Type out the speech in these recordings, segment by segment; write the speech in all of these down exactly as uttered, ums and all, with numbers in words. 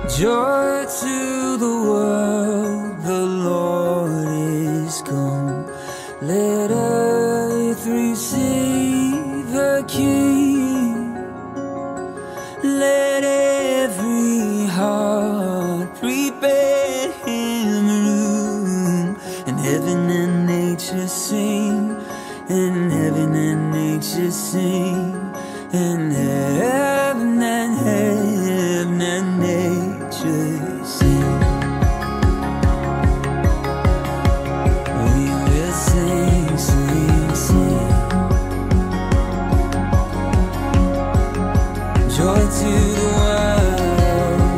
Joy to the world, the Lord is come. Let earth receive her King. Let every heart prepare him room. And heaven and nature sing, and heaven and nature sing, and heaven and heaven and nature sing. We will sing, sing, sing. Joy to the world.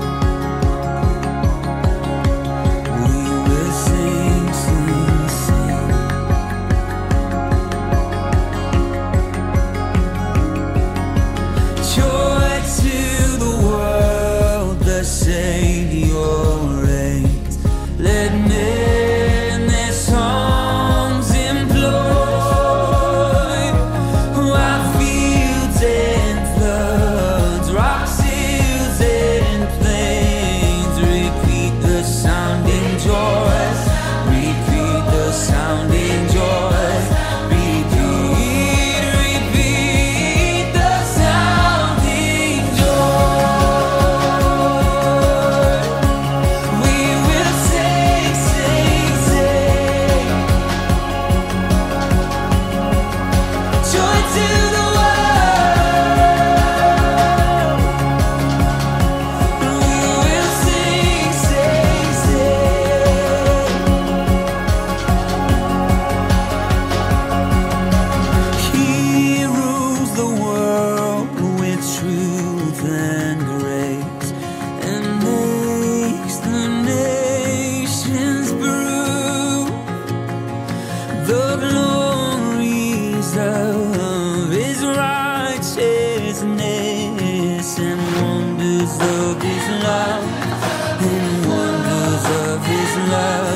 We will sing, sing, sing. Joy to the world, the Savior reigns. Let men their songs employ, while fields and floods, rocks, hills and plains repeat the sounding joy, repeat the sounding joy. Repeat, repeat the sounding joy. We will sing, sing, sing. Joy to the world. We will sing, sing, sing. He rules the world with truth and grace, and makes the nations prove the glories of his righteousness, and wonders of his love, and wonders of his love.